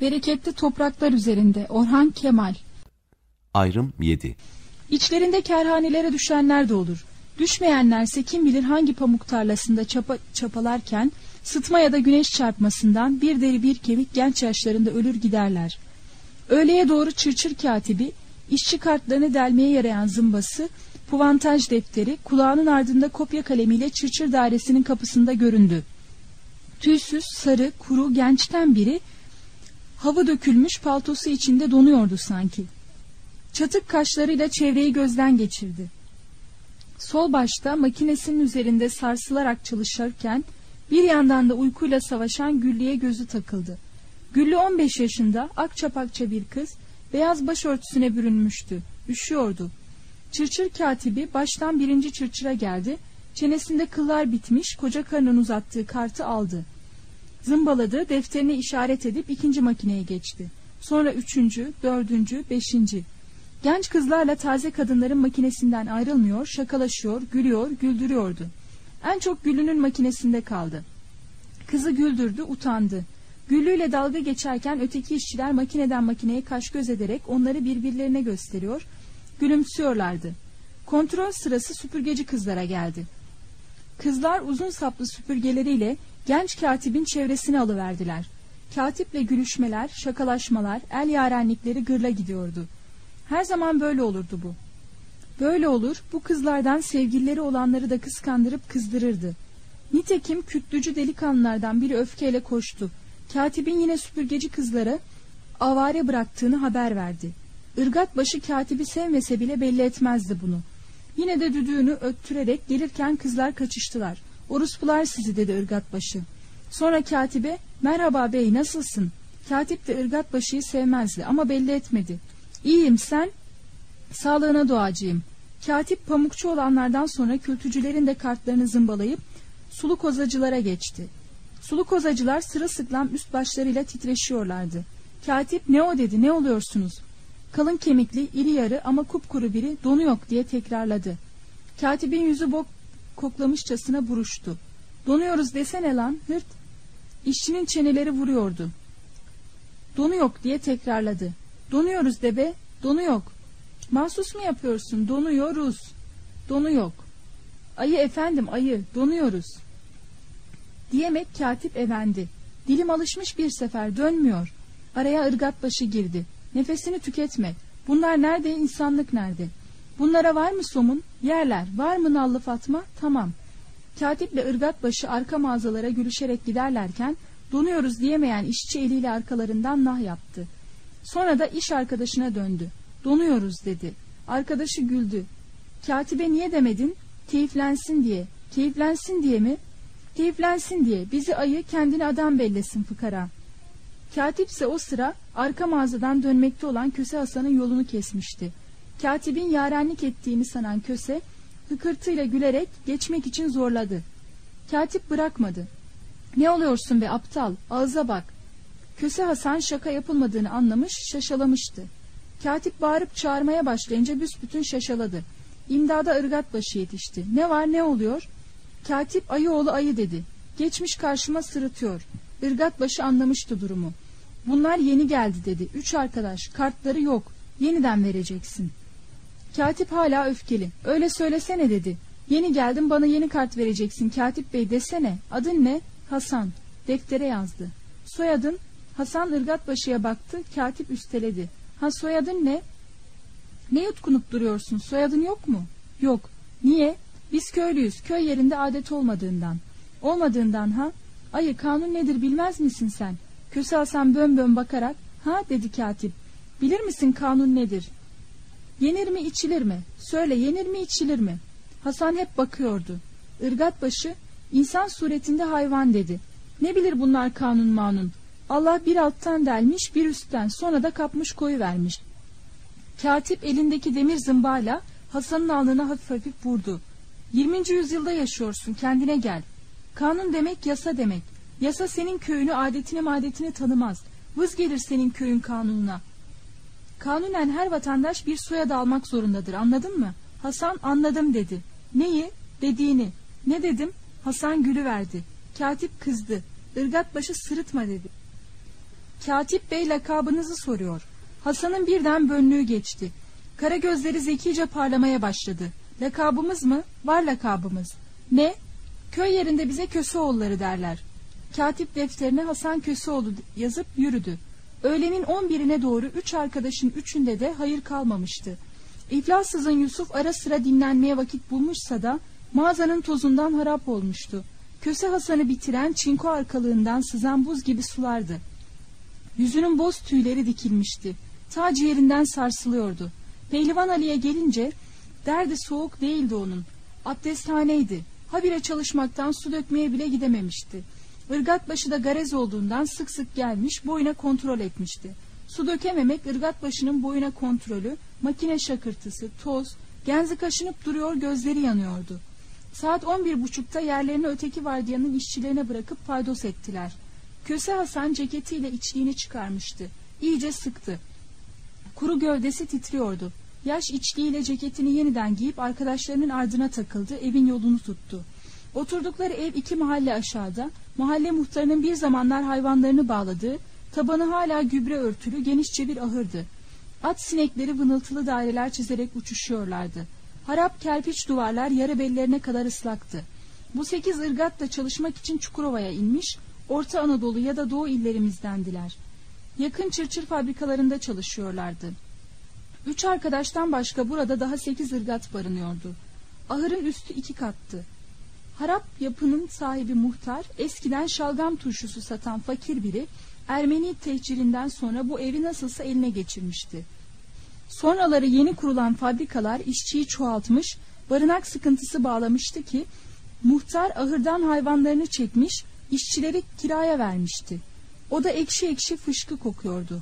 Bereketli topraklar üzerinde. Orhan Kemal. Ayrım 7. İçlerinde kerhanelere düşenler de olur. Düşmeyenlerse kim bilir hangi pamuk tarlasında çapalarken sıtma ya da güneş çarpmasından bir deri bir kemik genç yaşlarında ölür giderler. Öğleye doğru çırçır katibi, işçi kartlarını delmeye yarayan zımbası, puvantaj defteri kulağının ardında kopya kalemiyle çırçır dairesinin kapısında göründü. Tüysüz, sarı, kuru gençten biri hava dökülmüş paltosu içinde donuyordu sanki. Çatık kaşlarıyla çevreyi gözden geçirdi. Sol başta makinesinin üzerinde sarsılarak çalışırken bir yandan da uykuyla savaşan Güllü'ye gözü takıldı. Güllü 15 yaşında, akçapakça bir kız, beyaz başörtüsüne bürünmüştü. Üşüyordu. Çırçır katibi baştan birinci çırçıra geldi. Çenesinde kıllar bitmiş, koca karnın uzattığı kartı aldı. Zımbaladı, defterine işaret edip ikinci makineye geçti. Sonra üçüncü, dördüncü, beşinci. Genç kızlarla taze kadınların makinesinden ayrılmıyor, şakalaşıyor, gülüyor, güldürüyordu. En çok Güllü'nün makinesinde kaldı. Kızı güldürdü, utandı. Güllü'yle dalga geçerken öteki işçiler makineden makineye kaş göz ederek onları birbirlerine gösteriyor, gülümsüyorlardı. Kontrol sırası süpürgeci kızlara geldi. Kızlar uzun saplı süpürgeleriyle genç katibin çevresine alıverdiler. Katiple gülüşmeler, şakalaşmalar, el yarenlikleri gırla gidiyordu. Her zaman böyle olurdu bu. Böyle olur, bu kızlardan sevgilileri olanları da kıskandırıp kızdırırdı. Nitekim kütlücü delikanlılardan biri öfkeyle koştu. Katibin yine süpürgeci kızlara avare bıraktığını haber verdi. Irgatbaşı katibi sevmese bile belli etmezdi bunu. Yine de düdüğünü öttürerek gelirken kızlar kaçıştılar. Orospular sizi dedi Irgatbaşı. Sonra katibe, merhaba bey nasılsın? Katip de Irgatbaşı'yı sevmezdi ama belli etmedi. İyiyim sen? Sağlığına duacıyım. Katip pamukçu olanlardan sonra kültücülerin de kartlarını zımbalayıp sulu kozacılara geçti. Sulu kozacılar sırılsıklam üst başlarıyla titreşiyorlardı. Katip ne o dedi, ne oluyorsunuz? Kalın kemikli, iri yarı ama kupkuru biri donu yok diye tekrarladı. Katibin yüzü bok koklamışçasına buruştu. Donuyoruz desene lan hırt. İşçinin çeneleri vuruyordu. Donu yok diye tekrarladı. Donuyoruz de be, donu yok. Mahsus mu yapıyorsun? Donuyoruz. Donu yok. Ayı efendim ayı, donuyoruz. Diyemek katip evendi. Dilim alışmış bir sefer dönmüyor. Araya Irgatbaşı girdi. Nefesini tüketme. Bunlar nerede, insanlık nerede? Bunlara var mı somun? Yerler. Var mı nallı Fatma? Tamam. Katiple Irgatbaşı arka mağazalara gülüşerek giderlerken donuyoruz diyemeyen işçi eliyle arkalarından nah yaptı. Sonra da iş arkadaşına döndü. Donuyoruz dedi. Arkadaşı güldü. Katibe niye demedin? Keyiflensin diye. Keyiflensin diye mi? Keyiflensin diye. Bizi ayı kendini adam bellesin fıkara. Katipse o sıra arka mağazadan dönmekte olan Köse Hasan'ın yolunu kesmişti. Katibin yarenlik ettiğini sanan Köse hıkırtıyla gülerek geçmek için zorladı. Katip bırakmadı. Ne oluyorsun be aptal, ağıza bak. Köse Hasan şaka yapılmadığını anlamış, şaşalamıştı. Katip bağırıp çağırmaya başlayınca büsbütün şaşaladı. İmdada Irgatbaşı yetişti. Ne var ne oluyor? Katip ayı oğlu ayı dedi. Geçmiş karşıma sırıtıyor. Irgatbaşı anlamıştı durumu. Bunlar yeni geldi dedi. 3 arkadaş, kartları yok. Yeniden vereceksin. Katip hala öfkeli. Öyle söylesene dedi. Yeni geldim bana yeni kart vereceksin Katip bey desene. Adın ne? Hasan. Deftere yazdı. Soyadın? Hasan Irgatbaşı'ya baktı. Katip üsteledi. Ha soyadın ne? Ne yutkunup duruyorsun? Soyadın yok mu? Yok. Niye? Biz köylüyüz. Köy yerinde adet olmadığından. Olmadığından ha? Ayı kanun nedir bilmez misin sen? Köse Hasan bön bakarak ha dedi katip. Bilir misin kanun nedir? Yenir mi içilir mi? Söyle yenir mi içilir mi? Hasan hep bakıyordu. Irgatbaşı insan suretinde hayvan dedi. Ne bilir bunlar kanun manun. Allah bir alttan delmiş bir üstten sonra da kapmış koyuvermiş. Katip elindeki demir zımbayla Hasan'ın alnına hafif hafif vurdu. 20. yüzyılda yaşıyorsun kendine gel. Kanun demek yasa demek. Yasa senin köyünü adetini tanımaz. Vız gelir senin köyün kanununa. Kanunen her vatandaş bir soyad almak zorundadır anladın mı? Hasan anladım dedi. Neyi? Dediğini. Ne dedim? Hasan gülüverdi. Katip kızdı. Irgatbaşı sırıtma dedi. Katip Bey lakabınızı soruyor. Hasan'ın birden bönlüğü geçti. Kara gözleri zekice parlamaya başladı. Lakabımız mı? Var lakabımız. Ne? Köy yerinde bize Köseoğulları derler. Katip defterine Hasan Köseoğlu yazıp yürüdü. Öğlenin 11'ine doğru 3 arkadaşın üçünde de hayır kalmamıştı. İflassızın Yusuf ara sıra dinlenmeye vakit bulmuşsa da mağazanın tozundan harap olmuştu. Köse Hasan'ı bitiren çinko arkalığından sızan buz gibi sulardı. Yüzünün boz tüyleri dikilmişti. Ta ciğerinden sarsılıyordu. Pehlivan Ali'ye gelince derdi soğuk değildi onun. Abdesthaneydi. Habire çalışmaktan su dökmeye bile gidememişti. Irgatbaşı da garez olduğundan sık sık gelmiş boyuna kontrol etmişti. Su dökememek Irgatbaşı'nın boyuna kontrolü, makine şakırtısı, toz, genzi kaşınıp duruyor, gözleri yanıyordu. Saat 11.30'da yerlerini öteki vardiyanın işçilerine bırakıp paydos ettiler. Köse Hasan ceketiyle içliğini çıkarmıştı. İyice sıktı. Kuru gövdesi titriyordu. Yaş içliğiyle ceketini yeniden giyip arkadaşlarının ardına takıldı, evin yolunu tuttu. Oturdukları ev 2 mahalle aşağıda, mahalle muhtarının bir zamanlar hayvanlarını bağladığı, tabanı hala gübre örtülü genişçe bir ahırdı. At sinekleri vınıltılı daireler çizerek uçuşuyorlardı. Harap kerpiç duvarlar yarı bellerine kadar ıslaktı. Bu 8 ırgatla çalışmak için Çukurova'ya inmiş, Orta Anadolu ya da Doğu illerimizdendiler. Yakın çırçır fabrikalarında çalışıyorlardı. 3 arkadaştan başka burada daha 8 ırgat barınıyordu. Ahırın üstü 2 kattı. Harap yapının sahibi muhtar, eskiden şalgam turşusu satan fakir biri, Ermeni tehcirinden sonra bu evi nasılsa eline geçirmişti. Sonraları yeni kurulan fabrikalar işçiyi çoğaltmış, barınak sıkıntısı bağlamıştı ki, muhtar ahırdan hayvanlarını çekmiş, işçileri kiraya vermişti. O da ekşi ekşi fışkı kokuyordu.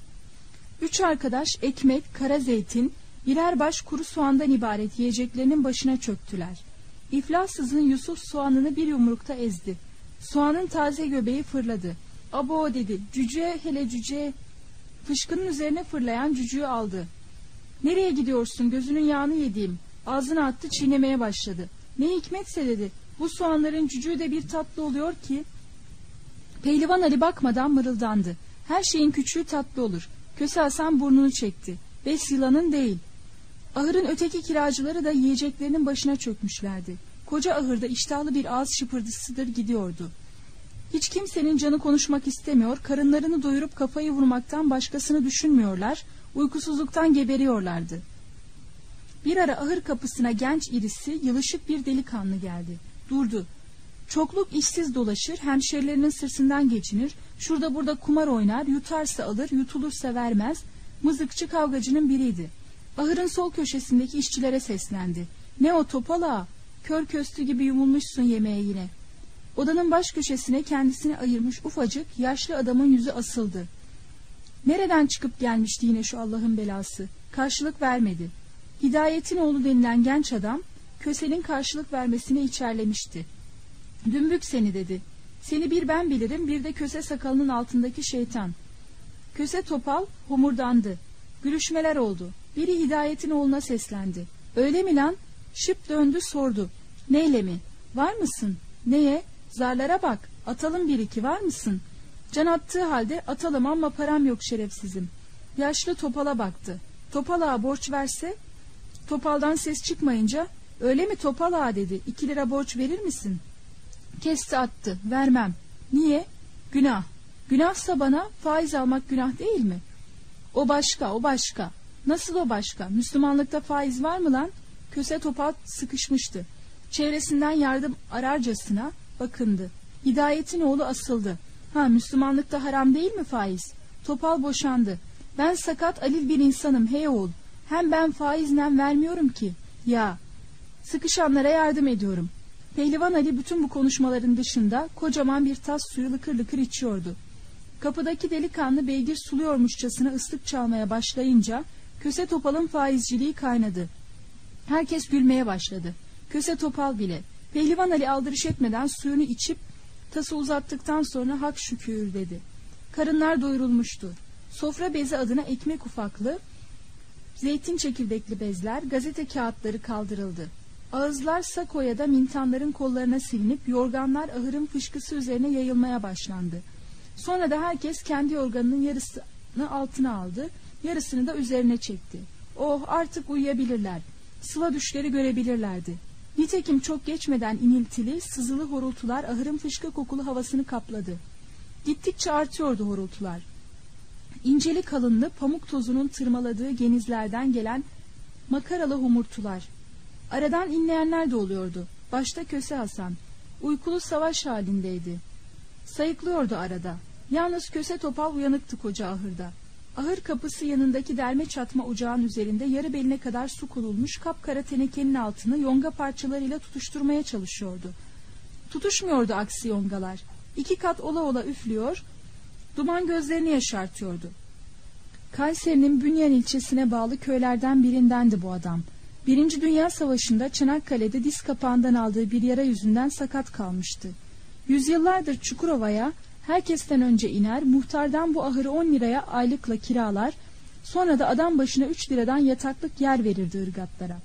3 arkadaş ekmek, kara zeytin, birer baş kuru soğandan ibaret yiyeceklerinin başına çöktüler. İflassızın Yusuf soğanını bir yumrukta ezdi. Soğanın taze göbeği fırladı. Abo dedi, cüce hele cüce. Fışkının üzerine fırlayan cücüğü aldı. Nereye gidiyorsun, gözünün yağını yediğim. Ağzına attı, çiğnemeye başladı. Ne hikmetse dedi, bu soğanların cücüğü de bir tatlı oluyor ki. Pehlivan Ali bakmadan mırıldandı. Her şeyin küçüğü tatlı olur. Köse Hasan burnunu çekti. Bes yılanın değil. Ahırın öteki kiracıları da yiyeceklerinin başına çökmüşlerdi. Koca ahırda iştahlı bir ağız şıpırdısıdır gidiyordu. Hiç kimsenin canı konuşmak istemiyor, karınlarını doyurup kafayı vurmaktan başkasını düşünmüyorlar, uykusuzluktan geberiyorlardı. Bir ara ahır kapısına genç irisi, yılışık bir delikanlı geldi. Durdu. Çokluk işsiz dolaşır, hemşerilerinin sırtından geçinir, şurada burada kumar oynar, yutarsa alır, yutulursa vermez, mızıkçı kavgacının biriydi. Ahırın sol köşesindeki işçilere seslendi. Ne o topala? Kör köstü gibi yumulmuşsun yemeğe yine. Odanın baş köşesine kendisini ayırmış ufacık, yaşlı adamın yüzü asıldı. Nereden çıkıp gelmişti yine şu Allah'ın belası? Karşılık vermedi. Hidayet'in oğlu denilen genç adam, Köse'nin karşılık vermesine içerlemişti. Dümbük seni dedi. Seni bir ben bilirim, bir de Köse sakalının altındaki şeytan. Köse topal homurdandı. Gülüşmeler oldu. Biri Hidayet'in oğluna seslendi. Öyle mi lan? Şıp döndü sordu. Neyle mi? Var mısın? Neye? Zarlara bak. Atalım bir iki, var mısın? Can attığı halde atalım ama param yok şerefsizim. Yaşlı Topal'a baktı. Topal ağa borç verse? Topal'dan ses çıkmayınca öyle mi Topal ağa dedi. 2 lira borç verir misin? Kesti attı. Vermem. Niye? Günah. Günahsa bana faiz almak günah değil mi? O başka, o başka. Nasıl o başka? Müslümanlıkta faiz var mı lan? Köse Topal sıkışmıştı. Çevresinden yardım ararcasına bakındı. Hidayet'in oğlu asıldı. Ha, Müslümanlıkta haram değil mi faiz? Topal boşandı. Ben sakat alil bir insanım hey oğul. Hem ben faizle vermiyorum ki. Ya, sıkışanlara yardım ediyorum. Pehlivan Ali bütün bu konuşmaların dışında kocaman bir tas suyu lıkır lıkır içiyordu. Kapıdaki delikanlı beygir suluyormuşçasına ıslık çalmaya başlayınca Köse Topal'ın faizciliği kaynadı. Herkes gülmeye başladı. Köse Topal bile. Pehlivan Ali aldırış etmeden suyunu içip tası uzattıktan sonra hak şükür dedi. Karınlar doyurulmuştu. Sofra bezi adına ekmek ufaklı, zeytin çekirdekli bezler, gazete kağıtları kaldırıldı. Ağızlar sakoya da mintanların kollarına silinip yorganlar ahırın fışkısı üzerine yayılmaya başlandı. Sonra da herkes kendi yorganının yarısını altına aldı, yarısını da üzerine çekti. Oh, artık uyuyabilirler. Sıla düşleri görebilirlerdi. Nitekim çok geçmeden iniltili, sızılı horultular ahırın fışkı kokulu havasını kapladı. Gittikçe artıyordu horultular. İnceli kalınlı pamuk tozunun tırmaladığı genizlerden gelen makaralı homurtular. Aradan inleyenler de oluyordu. Başta Köse Hasan. Uykulu savaş halindeydi. Sayıklıyordu arada. Yalnız Köse Topal uyanıktı koca ahırda. Ahır kapısı yanındaki derme çatma ocağın üzerinde yarı beline kadar su konulmuş kapkara tenekenin altını yonga parçalarıyla tutuşturmaya çalışıyordu. Tutuşmuyordu aksi yongalar. 2 kat ola ola üflüyor, duman gözlerini yaşartıyordu. Kayseri'nin Bünyan ilçesine bağlı köylerden birindendi bu adam. 1. Dünya Savaşı'nda Çanakkale'de diz kapağından aldığı bir yara yüzünden sakat kalmıştı. Yüzyıllardır Çukurova'ya herkesten önce iner, muhtardan bu ahırı 10 liraya aylıkla kiralar, sonra da adam başına 3 liradan yataklık yer verirdi ırgatlara.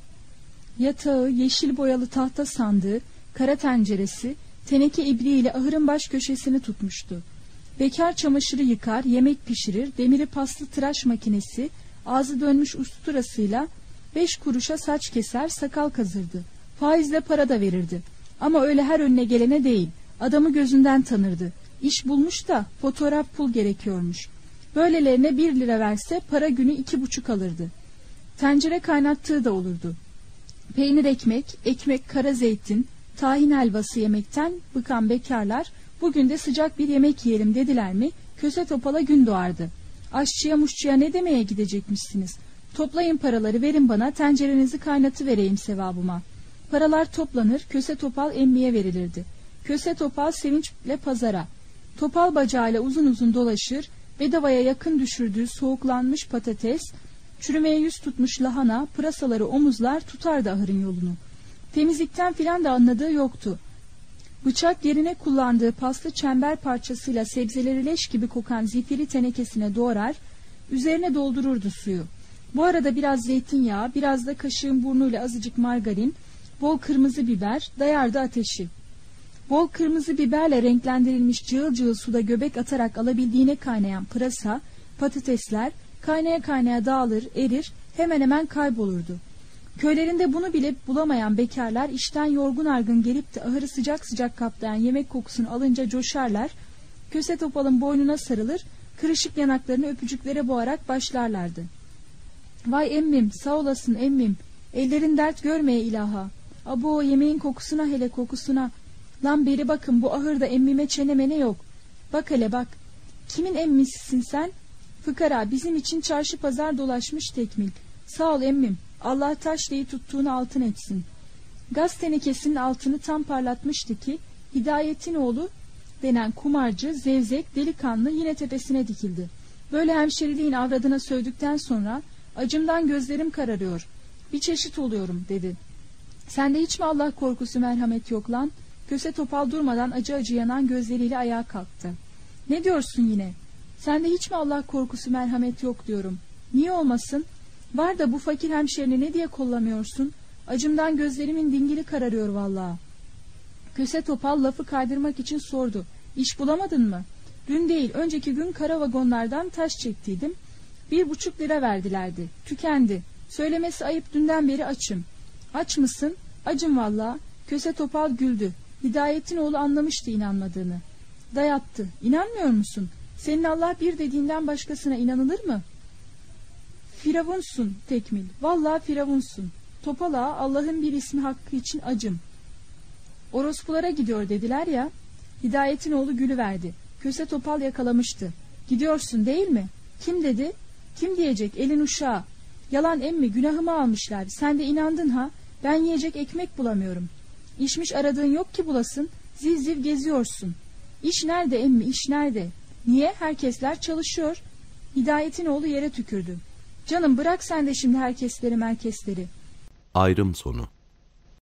Yatağı, yeşil boyalı tahta sandığı, kara tenceresi, teneke ibriğiyle ahırın baş köşesini tutmuştu. Bekar çamaşırı yıkar, yemek pişirir, demiri paslı tıraş makinesi, ağzı dönmüş usturasıyla 5 kuruşa saç keser, sakal kazırdı. Faizle para da verirdi. Ama öyle her önüne gelene değil, adamı gözünden tanırdı. İş bulmuş da fotoğraf pul gerekiyormuş. Böylelerine 1 lira verse para günü 2,5 alırdı. Tencere kaynattığı da olurdu. Peynir ekmek, kara zeytin, tahin helvası yemekten bıkan bekarlar bugün de sıcak bir yemek yiyelim dediler mi Köse Topal'a gün doğardı. Aşçıya muşçuya ne demeye gidecekmişsiniz? Toplayın paraları, verin bana, tencerenizi kaynatıvereyim sevabıma. Paralar toplanır, Köse Topal emmiye verilirdi. Köse Topal sevinçle pazara. Topal bacağıyla uzun uzun dolaşır, bedavaya yakın düşürdüğü soğuklanmış patates, çürümeye yüz tutmuş lahana, pırasaları omuzlar, tutardı ahırın yolunu. Temizlikten filan da anladığı yoktu. Bıçak yerine kullandığı paslı çember parçasıyla sebzeleri leş gibi kokan zifiri tenekesine doğrar, üzerine doldururdu suyu. Bu arada biraz zeytinyağı, biraz da kaşığın burnuyla azıcık margarin, bol kırmızı biber, dayardı ateşi. Bol kırmızı biberle renklendirilmiş cığıl cığıl suda göbek atarak alabildiğine kaynayan pırasa, patatesler kaynaya kaynaya dağılır, erir, hemen hemen kaybolurdu. Köylerinde bunu bile bulamayan bekarlar işten yorgun argın gelip de ahırı sıcak sıcak kaplayan yemek kokusunu alınca coşarlar, Köse Topal'ın boynuna sarılır, kırışık yanaklarını öpücüklere boğarak başlarlardı. Vay emmim, sağ olasın emmim, ellerin dert görmeye ilaha, abo yemeğin kokusuna hele kokusuna, lan beri bakın bu ahırda emmime çenemene yok, bak hele bak, kimin emmisisin sen? Fıkara, bizim için çarşı pazar dolaşmış tekmil, sağ ol emmim, Allah taşlayı tuttuğunu altın etsin. Gaz tenekesinin altını tam parlatmıştı ki Hidayet'in oğlu denen kumarcı, zevzek, delikanlı yine tepesine dikildi. Böyle hemşeriliğin avradına sövdükten sonra acımdan gözlerim kararıyor, bir çeşit oluyorum dedi. Sende hiç mi Allah korkusu merhamet yok lan? Köse Topal durmadan acı acı yanan gözleriyle ayağa kalktı. Ne diyorsun yine? Sende hiç mi Allah korkusu merhamet yok diyorum. Niye olmasın? Var da bu fakir hemşerini ne diye kollamıyorsun? Acımdan gözlerimin dingili kararıyor vallahi. Köse Topal lafı kaydırmak için sordu. İş bulamadın mı? Dün değil, önceki gün kara vagonlardan taş çektiydim. 1,5 lira verdilerdi. Tükendi. Söylemesi ayıp, dünden beri açım. Aç mısın? Acım vallahi. Köse Topal güldü. Hidayet'in oğlu anlamıştı inanmadığını. Dayattı. İnanmıyor musun? Senin Allah bir dediğinden başkasına inanılır mı? Firavunsun tekmil. Vallahi firavunsun. Topal ağa, Allah'ın bir ismi hakkı için acım. Orospulara gidiyor dediler ya. Hidayet'in oğlu gülüverdi. Köse Topal yakalamıştı. Gidiyorsun değil mi? Kim dedi? Kim diyecek, elin uşağı. Yalan emmi, günahımı almışlar. Sen de inandın ha. Ben yiyecek ekmek bulamıyorum. İşmiş aradığın yok ki bulasın. Ziv ziv geziyorsun. İş nerede emmi, iş nerede? Niye? Herkesler çalışıyor. Hidayet'in oğlu yere tükürdü. Canım bırak sen de şimdi herkesleri merkezleri. Ayrım sonu.